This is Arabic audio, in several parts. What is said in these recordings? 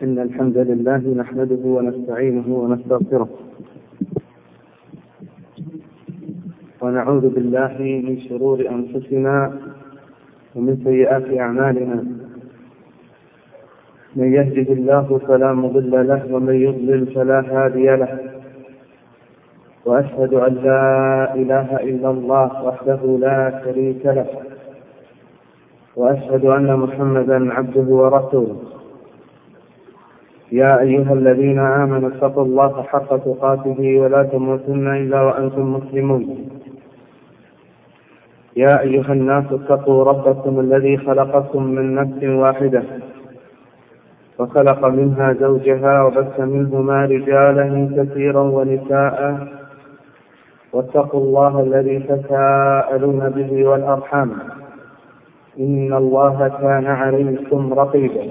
إن الحمد لله نحمده ونستعينه ونستغفره ونعوذ بالله من شرور أنفسنا ومن سيئات أعمالنا. من يهده الله فلا مضل له ومن يضلل فلا هادي له، وأشهد أن لا إله إلا الله وحده لا شريك له، وأشهد أن محمدا عبده ورسوله. يا أيها الذين آمنوا اتقوا الله حق تقاته ولا تموتن إلا وأنتم مسلمون. يا أيها الناس اتقوا ربكم الذي خلقكم من نفس واحدة وخلق منها زوجها وبث منهما رجالا كثيرا ونساء، واتقوا الله الذي تساءلون به والأرحام إن الله كان عليكم رقيبا.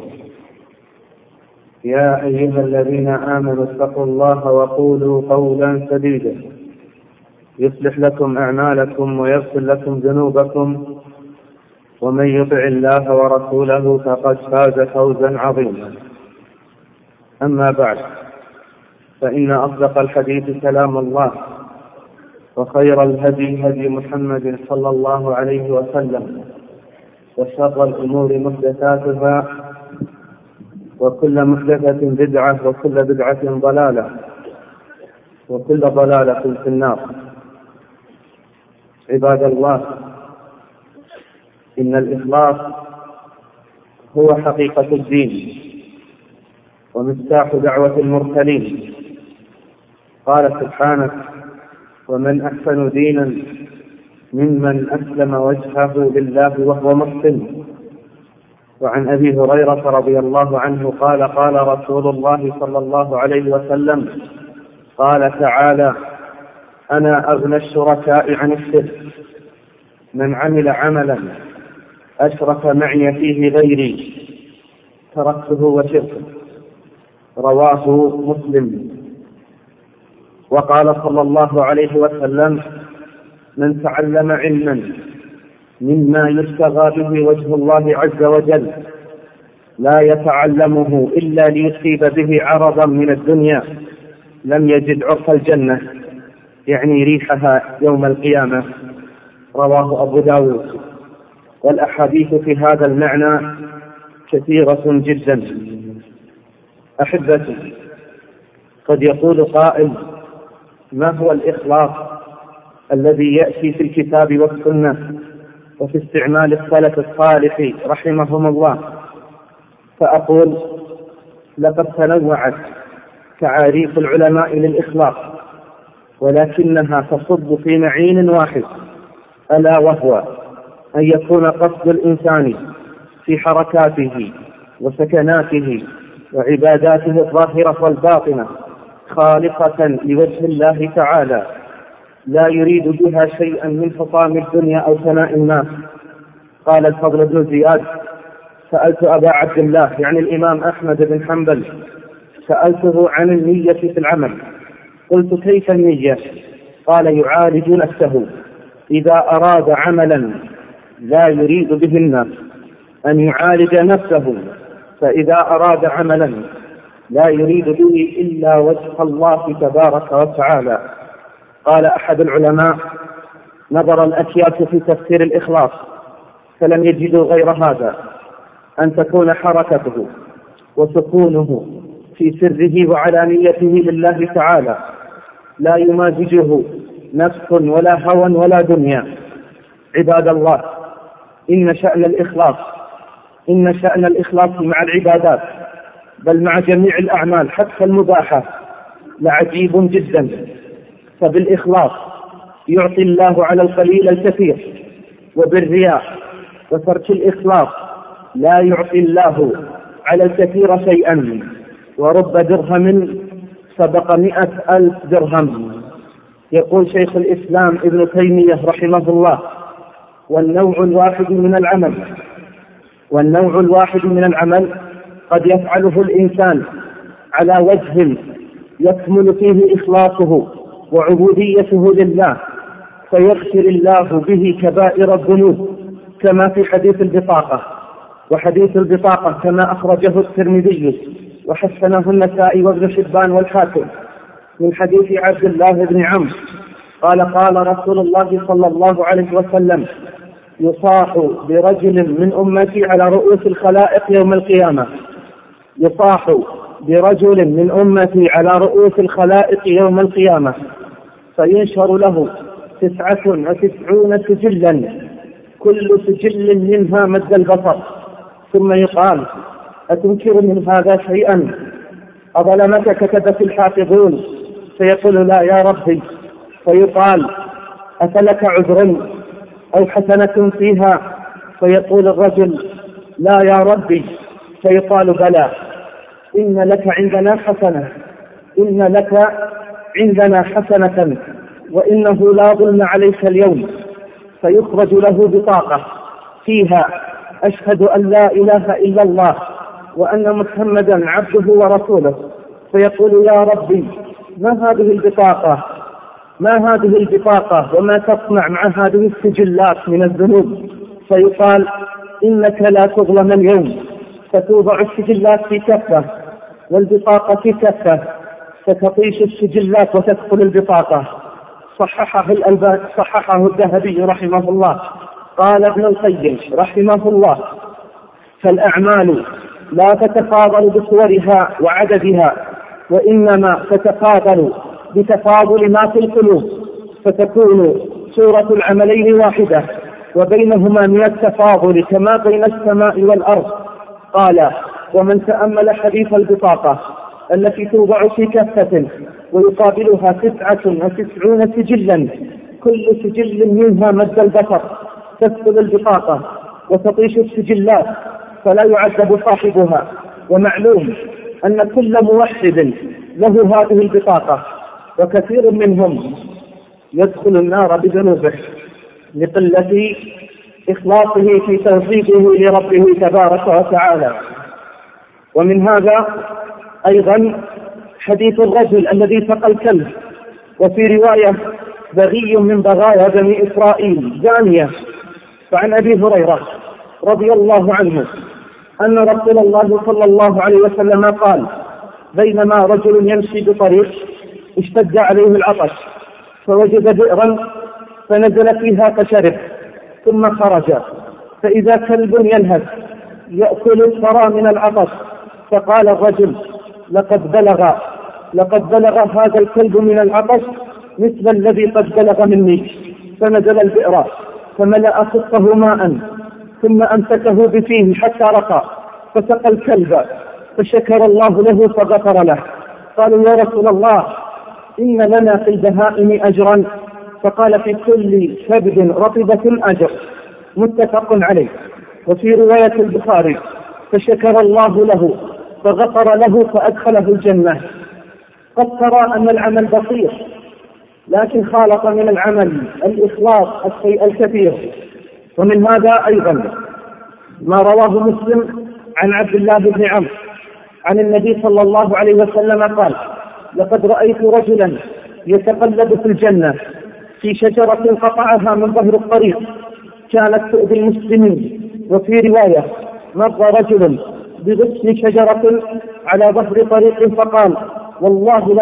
يا أيها الذين آمنوا اتقوا الله وقولوا قولا سديدا يصلح لكم أعمالكم ويغفر لكم ذنوبكم، ومن يطع الله ورسوله فقد فاز فوزا عظيما. أما بعد، فإن أصدق الحديث كلام الله، وخير الهدي هدي محمد صلى الله عليه وسلم، وشر الأمور محدثاتها، وكل محدثة بدعة، وكل بدعة ضلالة، وكل ضلالة في النار. عباد الله، إن الإخلاص هو حقيقة الدين ومفتاح دعوة المرسلين. قال سبحانه: ومن أحسن دينا ممن أسلم وجهه لله وهو محسن. وعن أبي هريرة رضي الله عنه قال: قال رسول الله صلى الله عليه وسلم: قال تعالى: أنا أغنى الشركاء عن الشرك، من عمل عملا أشرك معي فيه غيري تركته وشركه. رواه مسلم. وقال صلى الله عليه وسلم: من تعلم علما مما يبتغى به وجه الله عز وجل لا يتعلمه إلا ليصيب به عرضا من الدنيا لم يجد عرف الجنة، يعني ريحها يوم القيامة. رواه أبو داود. والأحاديث في هذا المعنى كثيرة جدا. أحبتي، قد يقول قائل: ما هو الإخلاص الذي يأتي في الكتاب والسنة وفي استعمال السلف الصالح رحمهم الله؟ فأقول: لقد تنوعت تعاريف العلماء للإخلاص، ولكنها تصب في معين واحد، ألا وهو أن يكون قصد الإنسان في حركاته وسكناته وعباداته الظاهرة والباطنة خالصة لوجه الله تعالى، لا يريد بها شيئا من حطام الدنيا أو ثناء الناس. قال الفضل بن زياد: سألت أبا عبد الله، يعني الإمام أحمد بن حنبل، سألته عن النية في العمل، قلت: كيف النية؟ قال: يعالج نفسه إذا أراد عملا لا يريد به الناس، أن يعالج نفسه، فإذا أراد عملا لا يريد به إلا وجه الله تبارك وتعالى. قال أحد العلماء: نظر الأكياس في تفسير الإخلاص فلم يجدوا غير هذا، أن تكون حركته وسكونه في سره وعلانيته لله تعالى، لا يمازجه نفس ولا هوى ولا دنيا. عباد الله، إن شأن الإخلاص مع العبادات، بل مع جميع الأعمال حتى المباحة، لعجيب جدا. فبالإخلاص يعطي الله على القليل الكثير، وبالرياء وترك الإخلاص لا يعطي الله على الكثير شيئا، ورب درهم سبق 100,000 درهم. يقول شيخ الإسلام ابن تيمية رحمه الله: والنوع الواحد من العمل قد يفعله الإنسان على وجه يكمل فيه إخلاصه وعبوديته لله، فيغفر الله به كبائر الذنوب، كما في حديث البطاقة. وحديث البطاقة كما أخرجه الترمذي وحسنه النسائي وابن حبان والحاكم من حديث عبد الله بن عمرو قال قال رسول الله صلى الله عليه وسلم: يصاح برجل من أمتي على رؤوس الخلائق يوم القيامة، يصاح برجل من أمتي على رؤوس الخلائق يوم القيامة، فينشر له 99 سجلا، كل سجل منها مد البصر، ثم يقال: أتنكر من هذا شيئا؟ أظلمك كتبت الحافظون؟ فيقول: لا يا ربي. فيقال: أفلك عذر أو حسنة فيها؟ فيقول الرجل: لا يا ربي. فيقال: بلى، إن لك عندنا حسنة، إن لك عندنا حسنة، وإنه لا ظلم عليك اليوم. فيخرج له بطاقة فيها: أشهد أن لا إله إلا الله وأن محمدا عبده ورسوله. فيقول: يا ربي، ما هذه البطاقة؟ ما هذه البطاقة وما تصنع مع هذه السجلات من الذنوب؟ فيقال: إنك لا تظلم اليوم. فتوضع السجلات في كفة والبطاقة في كفة، فتطيش السجلات وتدخل البطاقة. صححه الذهبي رحمه الله. قال ابن القيم رحمه الله: فالأعمال لا تتفاضل بصورها وعددها، وإنما تتفاضل بتفاضل ما في القلوب، فتكون صورة العملين واحدة وبينهما من التفاضل كما بين السماء والأرض. قال: ومن تأمل حديث البطاقة التي توضع في كفة ويقابلها 99 سجلا، كل سجل منها مد البصر، تدخل البطاقة وتطيش السجلات فلا يعذب صاحبها. ومعلوم أن كل موحد له هذه البطاقة، وكثير منهم يدخل النار بذنوبه لقلة إخلاصه في توحيده لربه تبارك وتعالى. ومن هذا أيضا حديث الرجل الذي سقى الكلب، وفي رواية: بغي من بغايا بني إسرائيل، زانية. فعن أبي هريرة رضي الله عنه أن رسول الله صلى الله عليه وسلم قال: بينما رجل يمشي بطريق اشتد عليه العطش، فوجد بئرا فنزل فيها فشرب، ثم خرج فإذا كلب يلهث يأكل الثرى من العطش. فقال الرجل: لقد بلغ هذا الكلب من العطش مثل الذي قد بلغ مني. فنزل البئر فملأ خصه ماء، ثم أمسكه بفيه حتى رقى، فسقى الكلب، فشكر الله له فغفر له. قالوا: يا رسول الله، إن لنا في البهائم أجرا. فقال: في كل كبد رطبة أجر. متفق عليه. وفي رواية البخاري: فشكر الله له فغفر له فأدخله الجنة. قد ترى أن العمل بسيط، لكن خالط من العمل الإخلاص الشيء الكثير. ومن هذا أيضا ما رواه مسلم عن عبد الله بن عمرو عن النبي صلى الله عليه وسلم قال: لقد رأيت رجلا يتقلب في الجنة في شجرة قطعها من ظهر الطريق كانت تؤذي المسلمين. وفي رواية: مر رجل بغصن شجرة على ظهر طريق فقال: والله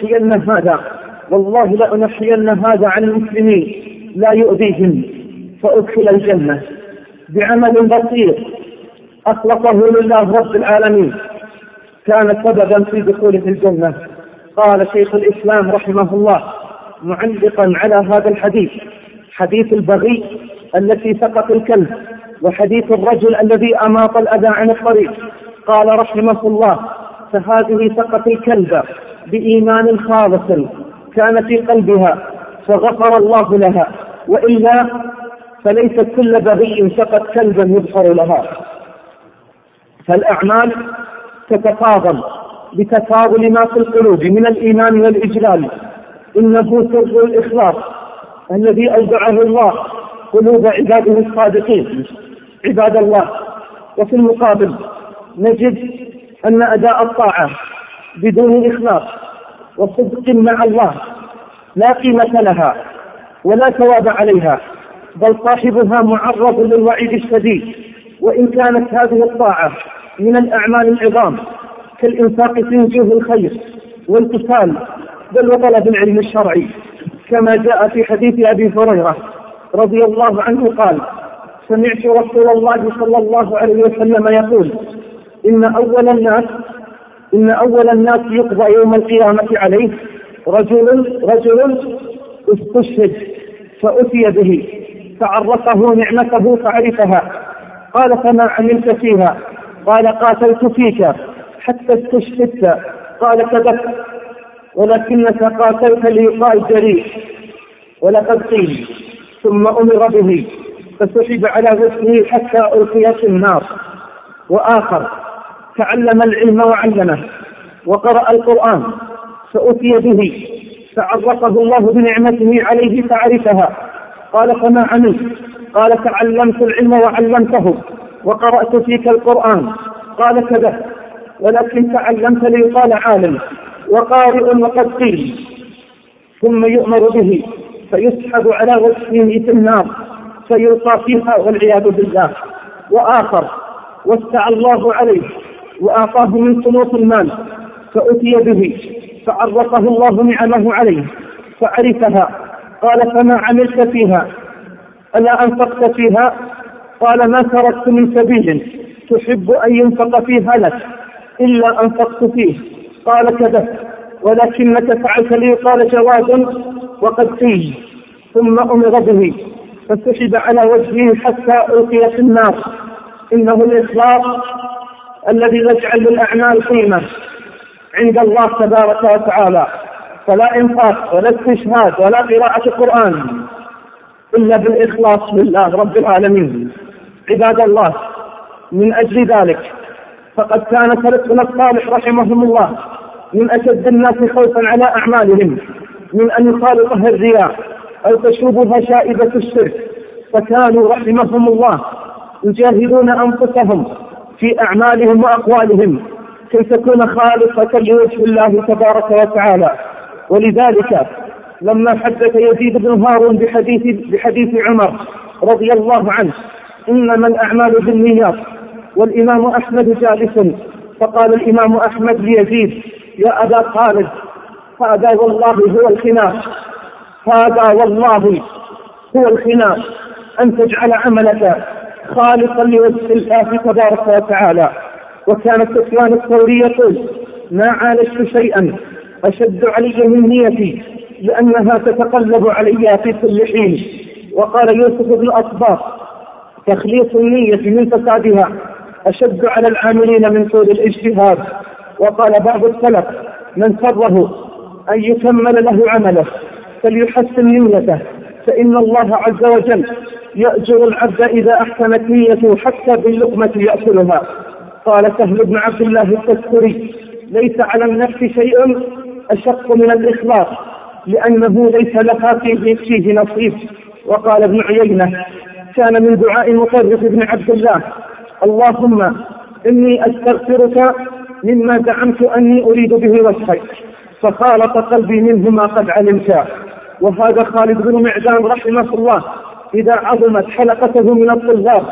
لأنحين هذا عن المسلمين لا يؤذيهم، فأدخل الجنة بعمل بسيط أخلصه لله رب العالمين، كان سببا في دخوله الجنة. قال شيخ الإسلام رحمه الله معلقا على هذا الحديث: حديث البغي التي سقط الكلب، وحديث الرجل الذي أماط الأذى عن الطريق، قال رحمه الله: فهذه سقط الكلب بإيمان خالص كان في قلبها فغفر الله لها، وإلا فليس كل بغي سقط كلبا يغفر لها. فالأعمال تتفاضل بتفاضل ما في القلوب من الإيمان والإجلال. إنه سر الإخلاص الذي أودعه الله قلوب عباده الصادقين عباد الله. وفي المقابل نجد أن أداء الطاعة بدون إخلاص وصدق مع الله لا قيمة لها ولا ثواب عليها، بل صاحبها معرض للوعيد الشديد. وإن كانت هذه الطاعة من الأعمال العظام كالإنفاق في وجوه الخير والقتال بل وطلب العلم الشرعي، كما جاء في حديث أبي هريرة رضي الله عنه قال: سمعت رسول الله صلى الله عليه وسلم يقول: إن أول الناس يقضى يوم القيامة عليه رجل استشهد فأتي به فعرفه نعمته فعرفها، قال: فما عملت فيها؟ قال: قاتلت فيك حتى استشهدت. قال: كذبت، ولكنك قاتلت ليقال جريء. ولقد قيل. ثم أمر به فسحب على وجهه حتى ألقي في النار. وآخر تعلم العلم وعلمه وقرأ القرآن فأتي به فعرفه الله بنعمته عليه فعرفها، قال: فما عملت؟ قال: تعلمت العلم وعلمته وقرأت فيك القرآن. قال: كذا، ولكن تعلمت ليقال عالم وقارئ وقد قيل. ثم يؤمر به فيسحب على وجهه في النار فيلقى فيها والعياذ بالله. وآخر وسع الله عليه وأعطاه من صنوف المال فأتي به فعرفه الله نعمه عليه فعرفها، قال: فما عملت فيها؟ ألا أنفقت فيها؟ قال: ما تركت من سبيل تحب أن ينفق فيها لك إلا أنفقت فيه. قال: كذا، ولكنك فعلت ليقال جواد وقد قيل. ثم أمر به فسحب على وجهه حتى ألقي في النار. إنه الإخلاص الذي يجعل للأعمال قيمة عند الله تبارك وتعالى، فلا إنفاق ولا استشهاد ولا قراءة القرآن إلا بالإخلاص لله رب العالمين. عباد الله، من أجل ذلك فقد كان سلفنا الصالح رحمهم الله من أشد الناس خوفا على أعمالهم من أن يخالطها الرياء أو تشوبها شائبة الشرك، فكانوا رحمهم الله يجاهدون أنفسهم في أعمالهم وأقوالهم كي تكون خالصة لوجه الله تبارك وتعالى. ولذلك لما حدث يزيد بن هارون بحديث عمر رضي الله عنه: إنما الأعمال بالنيات، والإمام أحمد جالس، فقال الإمام أحمد ليزيد: يا أبا خالد، هذا والله هو الخناق، هذا والله هو الخناق، أن تجعل عملك خالصا لوجه الله تبارك وتعالى. وكان سفيان الثوري يقول: ما عالجت شيئا أشد علي من نيتي لأنها تتقلب علي في كل حين. وقال يوسف بن أصباط: تخليص النية من فسادها أشد على العاملين من طول الاجتهاد. وقال بعض السلف: من سره أن يكمل له عمله فليحسن نيته، فإن الله عز وجل يأجر العبد إذا أحسنت نيته حتى باللقمة يأكلها. قال سهل بن عبد الله التستري: ليس على النفس شيء أشق من الإخلاص لأنه ليس لها فيه نصيب. وقال ابن عيينة: كان من دعاء مطرف بن عبد الله: اللهم إني أستغفرك مما زعمت أني أريد به وجهك فخالط قلبي منه ما قد علمت. وهذا خالد بن معدان رحمه الله إذا عظمت حلقته من الطلاب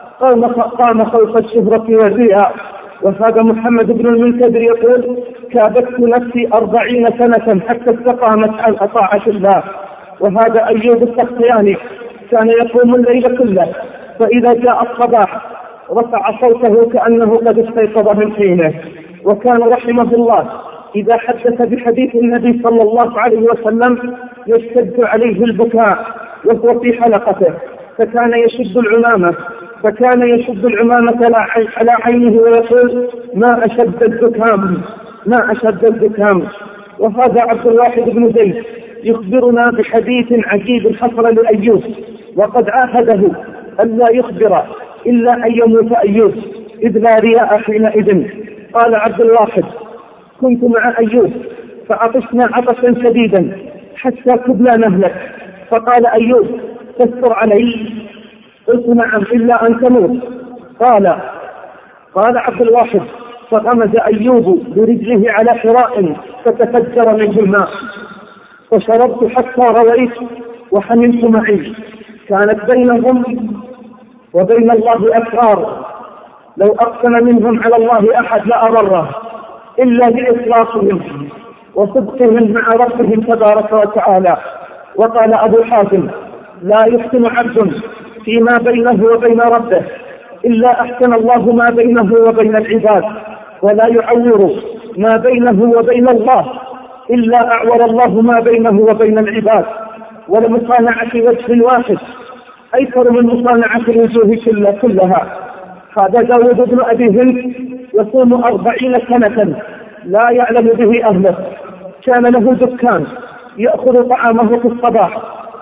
قام خوف الشهرة والرياء. وهذا محمد بن المنكدر يقول: كابدت نفسي 40 سنة حتى استقامت عن طاعة الله. وهذا أيوب السختياني كان يقوم الليل كله، فإذا جاء الصباح رفع صوته كأنه قد استيقظ من حينه. وكان رحمه الله إذا حدث بحديث النبي صلى الله عليه وسلم يشتد عليه البكاء وهو في حلقته، فكان يشد العمامة على عينه ويقول: ما أشد الزكام. وهذا عبد الواحد بن زيد يخبرنا بحديث عجيب حصل لأيوب، وقد عاهده ألا يخبر إلا أن يموت أيوب إذ لا رياء حينئذ. قال عبد الواحد: كنت مع أيوب فعطشنا عطشا شديدا حتى كدنا نهلك، فقال أيوب: تستر علي؟ قلت: نعم، إلا أن تموت. قال عبد الواحد: فغمز أيوب برجله على حراء فتفجر منه الماء، فشربت حتى رويت وحملت معي. كانت بينهم وبين الله أسرار، لو أقسم منهم على الله أحد لأبره. إلا لإخلاصهم وصدقهم مع ربهم تبارك وتعالى. وقال أبو حاتم: لا يحسن عبد فيما بينه وبين ربه إلا أحسن الله ما بينه وبين العباد، ولا يعور ما بينه وبين الله إلا أعور الله ما بينه وبين العباد. ولمصانعة وجه واحد أيسر من مصانعة الوجوه كلها. هذا داود بن أبي هند يصوم 40 سنة لا يعلم به أهله. كان له دكان يأخذ طعامه في الصباح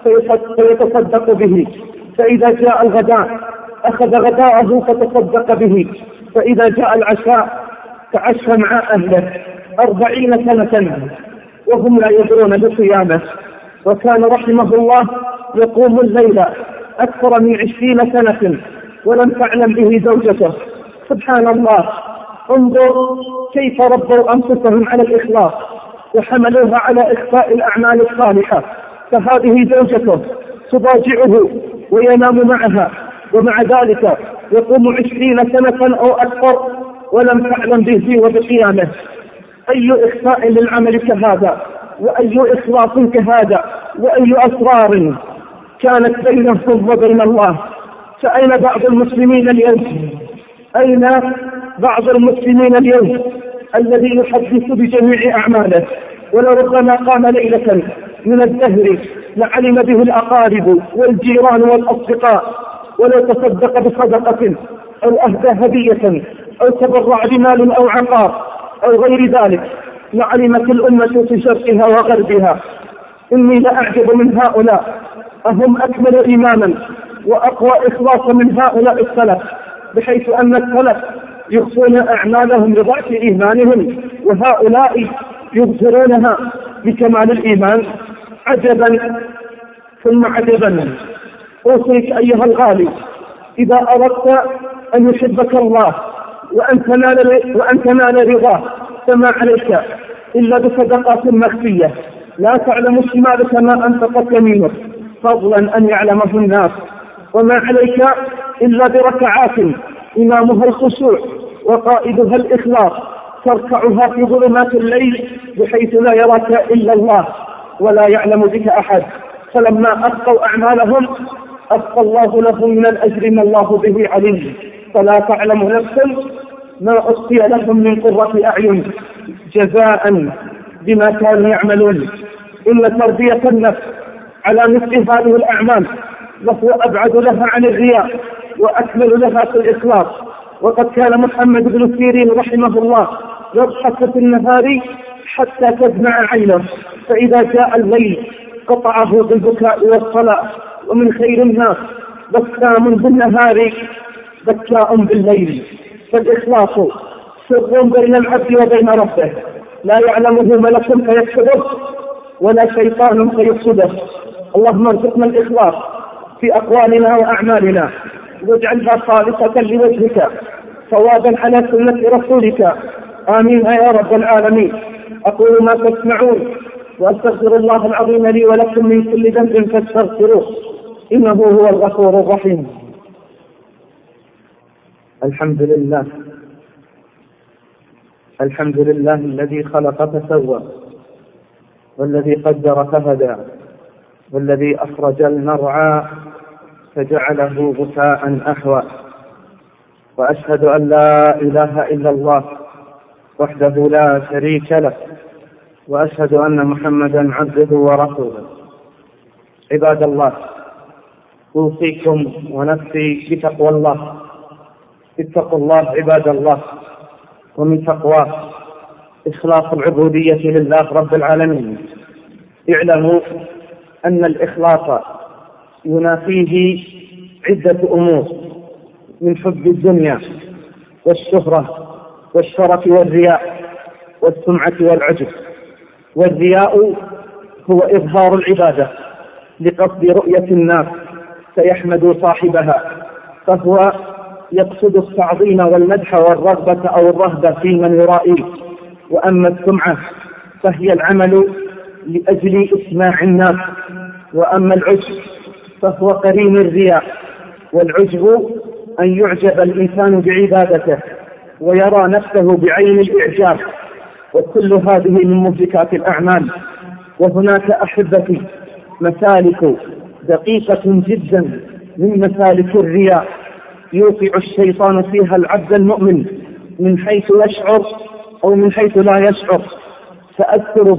فيتصدق به، فإذا جاء الغداء أخذ غداءه فتصدق به، فإذا جاء العشاء تعشى مع أهله 40 سنة وهم لا يدرون بصيامه. وكان رحمه الله يقوم الليل أكثر من 20 سنة ولم تعلم به زوجته. سبحان الله، انظر كيف ربوا أنفسهم على الإخلاص وحملوها على إخفاء الأعمال الصالحة. فهذه زوجته تضاجعه وينام معها، ومع ذلك يقوم 20 سنة أو أكثر ولم تعلم به وبقيامه. أي إخفاء للعمل كهذا، وأي إخلاص كهذا، وأي أسرار كانت بينهم وبين الله. فأين بعض المسلمين اليوم؟ أين بعض المسلمين اليوم الذي يحدث بجميع أعماله، ولربما قام ليلة من الدهر لعلم به الأقارب والجيران والأصدقاء، ولو تصدق بصدقة أو أهدى هدية أو تبرع بمال أو عقار أو غير ذلك لعلمت الأمة في شرقها وغربها. إني لأعجب من هؤلاء، أهم أكمل إيمانا وأقوى إخلاصا من هؤلاء السلف، بحيث أن السلف يخفون أعمالهم لضعف إيمانهم، وهؤلاء يظهرونها بكمال الإيمان. عجبا ثم عجبا. أوصيك أيها الغالي، إذا أردت أن يحبك الله وأن تنال رضاه فما عليك إلا بصدقات مخفية لا تعلم شمالك ما أنفقت يمينك فضلا أن يعلمه الناس، وما عليك إلا بركعات إمامها الخشوع وقائدها الإخلاص تركعها في ظلمات الليل بحيث لا يراك إلا الله ولا يعلم بك أحد. فلما أبقوا أعمالهم أبقى الله لهم من الأجر ما الله به عليم. فلا تعلم نفس ما أخفي لهم من قرة أعين جزاء بما كانوا يعملون. إن تربية النفس على مثل هذه الأعمال وهو أبعد لها عن الرياء وأكمل لها في الإخلاص. وقد كان محمد بن سيرين رحمه الله يضحك في النهار حتى تدمع عينه، فإذا جاء الليل قطعه بالبكاء والصلاة. ومن خير الناس بكام بالنهار بكاء بالليل. فالإخلاص سر بين العبد وبين ربه لا يعلمه ملك فيكتبه ولا شيطان فيفسده. اللهم ارزقنا الإخلاص في أقوالنا وأعمالنا واجعلها خالصة لوجهك صوابا على سنة رسولك، آمين يا رب العالمين. أقول ما تسمعون وأستغفر الله العظيم لي ولكم من كل ذنب فاستغفروه إنه هو الغفور الرحيم. الحمد لله الذي خلق فسوى، والذي قدر فهدى، والذي أخرج المرعى فجعله غثاء أحوى. وأشهد أن لا إله إلا الله وحده لا شريك له، وأشهد أن محمدا عبده ورسوله. عباد الله، أوصيكم ونفسي بتقوى الله. اتقوا الله عباد الله. ومن تقواه إخلاص العبودية لله رب العالمين. اعلموا أن الإخلاص ينافيه عدة أمور من حب الدنيا والشهرة والشرف والرياء والسمعة والعجب. والرياء هو إظهار العبادة لقصد رؤية الناس فيحمد صاحبها، فهو يقصد التعظيم والمدح والرغبة أو الرهبة في من يرائيه. وأما السمعة فهي العمل لأجل إسماع الناس. وأما العجب فهو قرين الرياء. والعجب أن يعجب الإنسان بعبادته ويرى نفسه بعين الإعجاب وكل هذه من مهلكات الأعمال. وهناك أحبتي مسالك دقيقة جدا من مسالك الرياء يوقع الشيطان فيها العبد المؤمن من حيث يشعر أو من حيث لا يشعر. سأذكر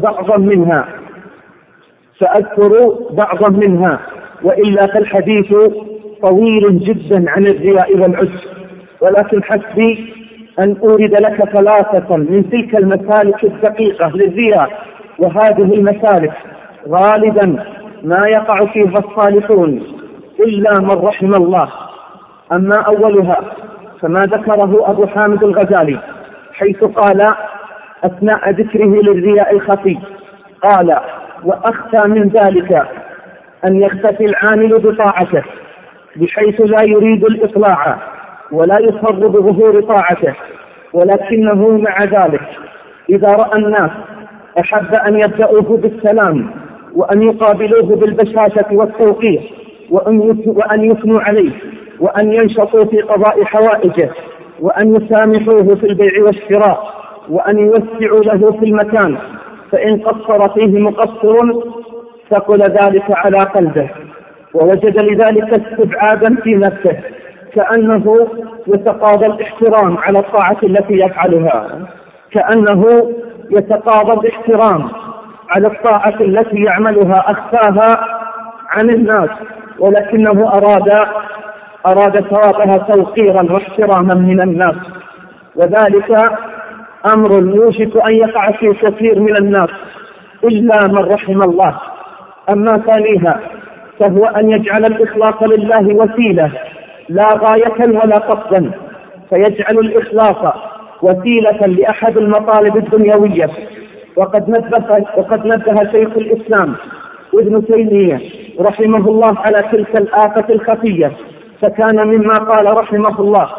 بعضا منها وإلا فالحديث طويل جدا عن الرياء والعجب، ولكن حسبي أن أورد لك 3 من تلك المسالك الدقيقة للرياء. وهذه المسالك غالبا ما يقع فيها الصالحون إلا من رحم الله. أما أولها فما ذكره أبو حامد الغزالي حيث قال أثناء ذكره للرياء الخفي، قال: وأخفى من ذلك أن يختفي العامل بطاعته بحيث لا يريد الإطلاع ولا يصر بظهور طاعته، ولكنه مع ذلك إذا رأى الناس أحب أن يبدأوه بالسلام وأن يقابلوه بالبشاشة والتوقير وأن يثنوا عليه وأن ينشطوا في قضاء حوائجه وأن يسامحوه في البيع والشراء وأن يوسعوا له في المكان، فإن قصر فيه مقصر ثقل ذلك على قلبه ووجد لذلك استبعادا في نفسه، كأنه يتقاضى الاحترام على الطاعة التي يفعلها، كأنه يتقاضى الاحترام على الطاعة التي يعملها، أخفاها عن الناس ولكنه أراد ثوابها توقيرا واحتراما من الناس. وذلك أمر يوشك أن يقع في كثير من الناس إلا من رحم الله. أما ثانيها فهو أن يجعل الإخلاص لله وسيلة لا غاية ولا قصدا، فيجعل الإخلاص وسيلة لأحد المطالب الدنيوية. وقد نبه شيخ الإسلام ابن تيمية رحمه الله على تلك الآفة الخفية، فكان مما قال رحمه الله: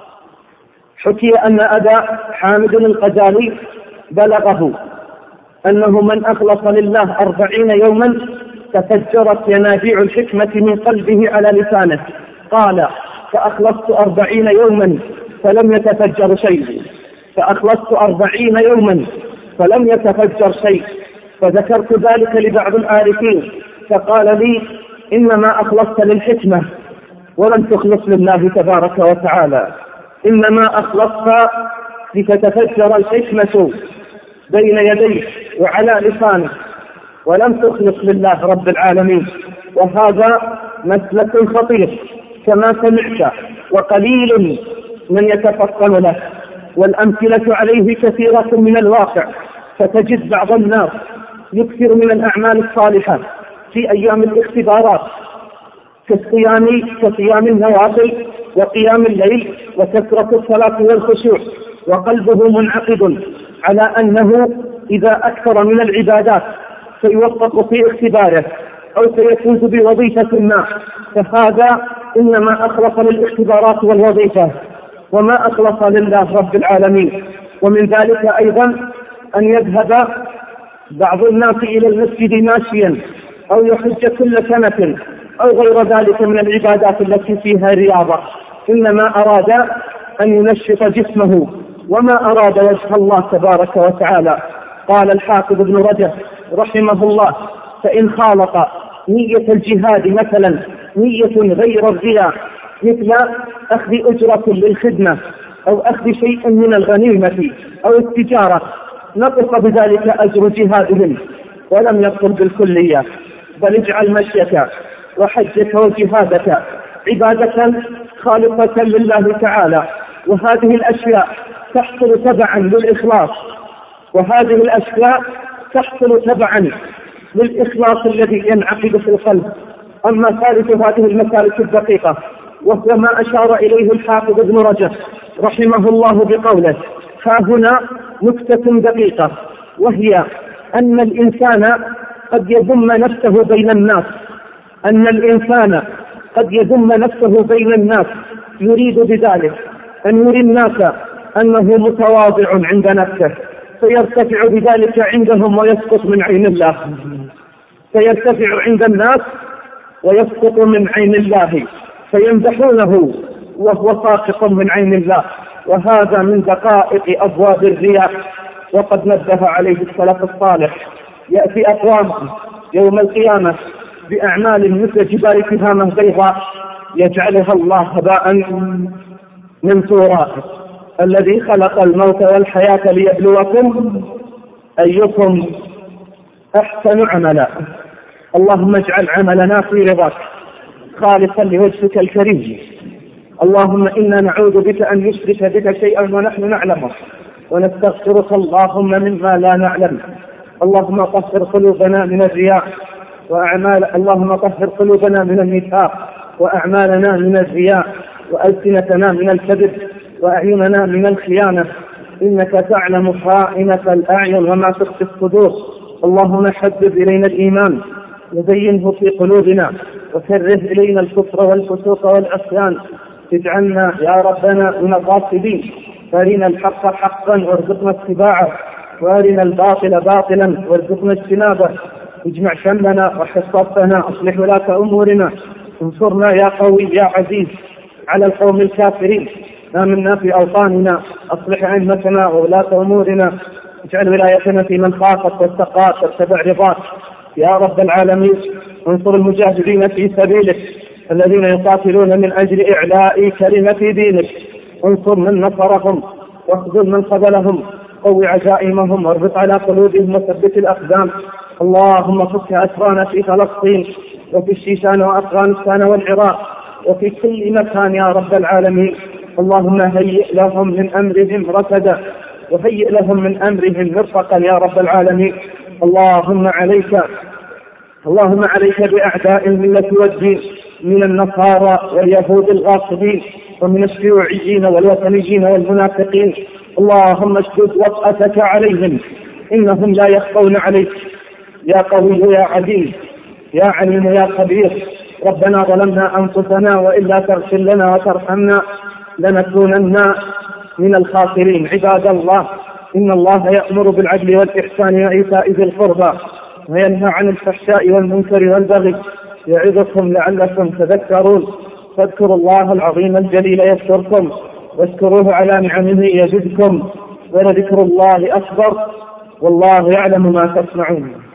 حكي أن أبا حامد الغزالي بلغه أنه من أخلص لله 40 يوما تفجرت ينابيع الحكمة من قلبه على لسانه. قال: فأخلصت 40 يوما فلم يتفجر شيء، فأخلصت 40 يوما فلم يتفجر شيء. فذكرت ذلك لبعض العارفين فقال لي: إنما أخلصت للحكمة ولم تخلص لله تبارك وتعالى، إنما أخلصت لتتفجر الحكمة بين يديك وعلى لسانك ولم تخلص لله رب العالمين. وهذا مسلك خطير كما سمعت، وقليل من يتفطن له، والأمثلة عليه كثيرة من الواقع. فتجد بعض الناس يكثر من الأعمال الصالحة في أيام الاختبارات كصيام النوافل وقيام الليل وكثرة الصلاة والخشوع، وقلبه منعقد على أنه إذا أكثر من العبادات سيوفق في اختباره أو سيفوز بوظيفة ما، فهذا إنما أخلص للاختبارات والوظيفة وما أخلص لله رب العالمين. ومن ذلك أيضا أن يذهب بعض الناس إلى المسجد ماشيا أو يحج كل سنة أو غير ذلك من العبادات التي فيها رياضة، إنما أراد أن ينشط جسمه وما أراد وجه الله تبارك وتعالى. قال الحافظ ابن رجب رحمه الله: فإن خالط نية الجهاد مثلا نية غير الرياء مثل أخذ أجرة للخدمة أو أخذ شيء من الغنيمة أو التجارة، نقص بذلك أجر جهادهم ولم يبطل بالكلية، بل اجعل مشيك وحجك وجهادك عبادة خالصة لله تعالى. وهذه الأشياء تحصل تبعا للإخلاص، وهذه الأشياء تحصل تبعا للإخلاص الذي ينعقد في القلب. أما ثالث هذه المسالك الدقيقة وهو ما أشار إليه الحافظ ابن رجب رحمه الله بقوله: ها هنا نكتة دقيقة، وهي أن الإنسان قد يذم نفسه بين الناس، أن الإنسان قد يذم نفسه بين الناس يريد بذلك أن يري الناس أنه متواضع عند نفسه، فيرتفع بذلك عندهم ويسقط من عين الله، فيرتفع عند الناس ويسقط من عين الله، فيمدحونه وهو ساقط من عين الله. وهذا من دقائق أبواب الرياء، وقد نبه عليه السلف الصالح: يأتي أقوام يوم القيامة بأعمال مثل جبال تهامة بيضاء يجعلها الله هباء منثورا. الذي خلق الموت والحياة ليبلوكم أيكم أحسن عملا. اللهم اجعل عملنا في رضاك خالصا لوجهك الكريم. اللهم إنا نعوذ بك أن نشرك بك شيئا ونحن نعلمه، ونستغفرك اللهم مما لا نعلم. اللهم طهر قلوبنا من الرياء اللهم طهر قلوبنا من النفاق، وأعمالنا من الرياء، وألسنتنا من الكذب، وأعيننا من الخيانة، إنك تعلم خائنة الأعين وما تخفي الصدور. اللهم حبب إلينا الإيمان وزينه في قلوبنا، وكره إلينا الكفر والفسوق والعصيان. اجعلنا يا ربنا من الراشدين، فارنا الحق حقا وارزقنا اتباعه، وارنا الباطل باطلا وارزقنا اجتنابه. اجمع شملنا وحصتنا، اصلح ولاة امورنا، انصرنا يا قوي يا عزيز على القوم الكافرين. آمنا في اوطاننا، اصلح ائمتنا وولاة امورنا، اجعل ولايتنا في من خافك واتقاك واتبع رضاك يا رب العالمين. انصر المجاهدين في سبيلك الذين يقاتلون من اجل اعلاء كلمة دينك. انصر من نصرهم واخذل من خذلهم، قوي عزائمهم واربط على قلوبهم وثبت الاقدام. اللهم فك اسرانا في فلسطين وفي الشيشان وافغانستان والعراق وفي كل مكان يا رب العالمين. اللهم هيئ لهم من امرهم رشدا، وهيئ لهم من امرهم مرفقا يا رب العالمين. اللهم عليك باعداء المله والدين من النصارى واليهود الغاصبين، ومن الشيوعيين والوثنيين والمنافقين. اللهم اشدد وطأتك عليهم، إنهم لا يخفون عليك يا قوي يا عزيز يا عليم يا خبير. ربنا ظلمنا أنفسنا، وإلا تغفر لنا وترحمنا لنكونن من الخاسرين. عباد الله، إن الله يأمر بالعدل والإحسان وإيتاء ذي القربى، وينهى عن الفحشاء والمنكر والبغي، يعظكم لعلكم تذكرون. فاذكروا الله العظيم الجليل يذكركم، واشكروه على نعمه يزدكم، ولذكر الله أكبر، والله يعلم ما تصنعون.